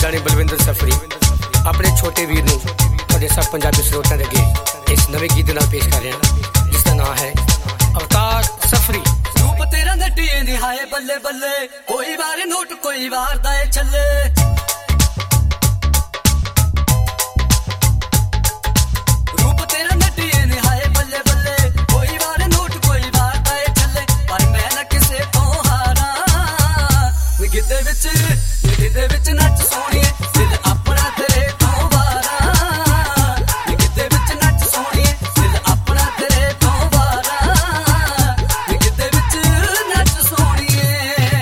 ਜਾਣੇ ਬਲਵਿੰਦਰ ਸਫਰੀ ਆਪਣੇ ਛੋਟੇ ਵੀਰ ਨੂੰ ਤੁਹਾਡੇ ਸਭ ਪੰਜਾਬੀ ਸਰੋਤਾਂ ਦੇ ਅੱਗੇ ਇਸ ਨਵੇਂ ਗੀਤ ਨਾਲ ਪੇਸ਼ ਕਰ ਰਿਹਾ ਜਿਸ ਦਾ ਨਾਮ ਹੈ ਅਵਤਾਰ ਸਫਰੀ। ਰੂਪ ਤੇਰਾ ਨੱਟੀਏ ਨੀ ਹਾਏ ਬੱਲੇ ਬੱਲੇ, ਕੋਈ ਵਾਰ ਨੋਟ ਕੋਈ ਵਾਰ ਦਾ ਏ ਛੱਲੇ। ਰੂਪ ਤੇਰਾ ਨੱਟੀਏ ਨੀ ਹਾਏ ਬੱਲੇ ਬੱਲੇ, ਕੋਈ ਵਾਰ ਨੋਟ ਕੋਈ ਵਾਰ ਦਾ ਏ ਛੱਲੇ। ਪਰ ਮੈਂ ਨਾ ਕਿਸੇ ਤੋਂ ਹਾਰਾਂ, ਗਿੱਧੇ ਵਿੱਚ ਨੱਚ ਸੋਹਣੀਏ, ਦਿਲ ਆਪਣਾ ਤੇਰੇ ਤੋਂ ਵਾਰਾਂ। ਗਿੱਧੇ ਵਿੱਚ ਨੱਚ ਸੋਹਣੀਏ, ਦਿਲ ਆਪਣਾ ਤੇਰੇ ਤੋਂ ਵਾਰਾਂ। ਗਿੱਧੇ ਵਿੱਚ ਨੱਚ ਸੋਹਣੀਏ।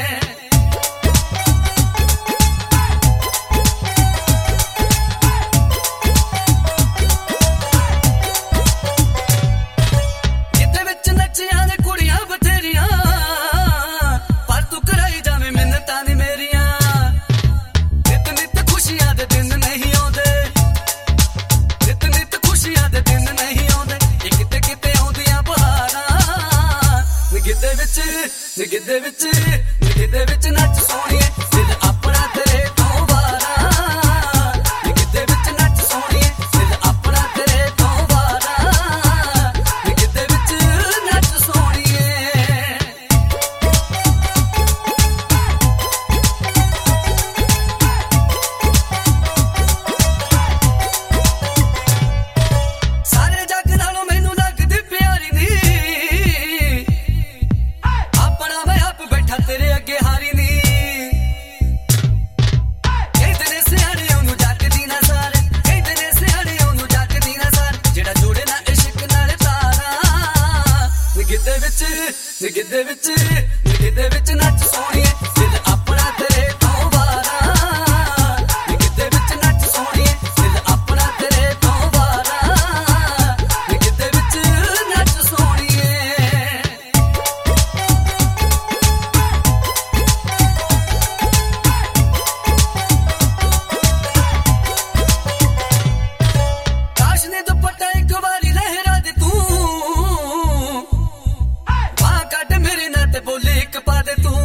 ਗਿੱਧੇ ਵਿੱਚ ਨੱਚੀਆਂ ਨੇ ਕੁੜੀਆਂ ਬਥੇਰੀਆਂ, ਪਰ ਤੂੰ ਕਰਾਈ ਜਾਵੇਂ ਮਿੰਨਤਾਂ ਨੀ ਮੇਰੀਆਂ। ਨਿਤ ਖੁਸ਼ੀਆਂ ਦੇ ਦਿਨ ਨਹੀਂ ਆਉਂਦੇ, ਨਿਤ ਖੁਸ਼ੀਆਂ ਦੇ ਦਿਨ ਨਹੀਂ ਆਉਂਦੇ। ਇਹ ਕਿਤੇ ਕਿਤੇ ਆਉਂਦੀਆਂ ਬਹਾਰਾਂ। ਗਿੱਧੇ ਵਿੱਚ ਨੱਚ ਸੋਹਣੀਏ, ਦਿਲ ਆਪਣਾ ਤੇਰੇ ਤੋਂ ਵਾਰਾਂ। ਗਿੱਧੇ ਵਿੱਚ ਨੱਚ ਸੋਹਣੀਏ, ਦਿਲ ਆਪਣਾ ਤੇਰੇ ਤੋਂ ਵਾਰਾਂ। ਗਿੱਧੇ ਵਿੱਚ ਨੱਚ ਸੋਹਣੀਏ। ਸਾਰੇ ਜੱਗ ਨਾਲੋਂ ਮੈਨੂੰ ਲੱਗਦੀ ਪਿਆਰੀ ਨੀ, ਆਪਣਾ ਮੈਂ ਆਪ ਬੈਠਾ ਤੇਰੇ ਅੱਗੇ ਹਾਰੀ ਨੀ। ਕਹਿੰਦੇ ਨੇ ਸਿਆਣੇ ਉਹਨੂੰ ਜੱਗਦੀ ਨਾ ਸਾਰ, ਕਹਿੰਦੇ ਨੇ ਸਿਆਣੇ ਉਹਨੂੰ ਜੱਗਦੀ ਨਾ ਸਾਰ। ਜਿਹੜਾ ਜੋੜੇ ਨਾ ਇਸ਼ਕ ਨਾਲ ਤਾਰਾਂ। ਗਿੱਧੇ ਵਿੱਚ ਨੱਚ ਸੋਹਣੀਏ, ਦਿਲ ਆਪਣਾ ਤੇਰੇ ਤੋਂ ਵਾਰਾਂ। ਗਿੱਧੇ ਵਿੱਚ ਨੱਚ ਸੋਹਣੀਏ, ਦਿਲ ਆਪਣਾ ਤੇਰੇ ਤੋਂ ਵਾਰਾਂ। ਗਿੱਧੇ ਵਿੱਚ ਨੱਚ ਸੋਹਣੀਏ। ਕਾਸ਼ ਨੇ ਦੁਪੱਟਾ ਇੱਕ ਵਾਰੀ ਲਹਿਰਾ ਦੇ ਤੂੰ, ਬਾਂਹ ਕੱਢ ਮੇਰੇ ਨਾਲ ਤੇ ਬੋਲੇ ਇੱਕ ਪਾ ਦੇ ਤੂੰ।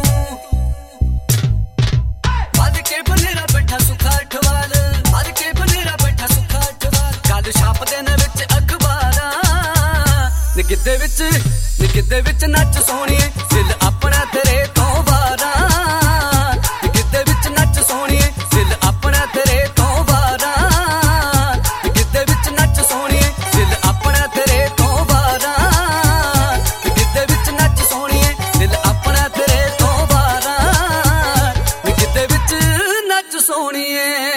ਵੱਧ ਕੇ ਬਨੇਰਾ ਬੈਠਾ ਸੁੱਖਾ ਅਠਵਾਲ, ਵੱਧ ਕੇ ਬਨੇਰਾ ਬੈਠਾ ਸੁੱਖਾ ਅਠਵਾਲ। ਗੱਲ ਛਾਪਦੇ ਨੇ ਵਿੱਚ ਅਖਬਾਰਾਂ। ਗਿੱਧੇ ਵਿੱਚ ਨੱਚ ਸੋਹਣੀਏ, ਦਿਲ ਆਪਣਾ ਤੇਰੇ ਤੋਂ ਵਾਰਾਂ। ਗਿੱਧੇ ਵਿੱਚ ਨੱਚ ਸੋਹਣੀਏ, ਦਿਲ ਆਪਣਾ ਤੇਰੇ ਤੋਂ ਵਾਰਾਂ। ਗਿੱਧੇ ਵਿੱਚ ਨੱਚ ਸੋਹਣੀਏ, ਦਿਲ ਆਪਣਾ ਤੇਰੇ ਤੋਂ ਵਾਰਾਂ। ਗਿੱਧੇ ਵਿੱਚ ਨੱਚ ਸੋਹਣੀਏ, ਦਿਲ ਆਪਣਾ ਤੇਰੇ ਤੋਂ ਵਾਰਾਂ। ਗਿੱਧੇ ਵਿੱਚ ਨੱਚ ਸੋਹਣੀਏ।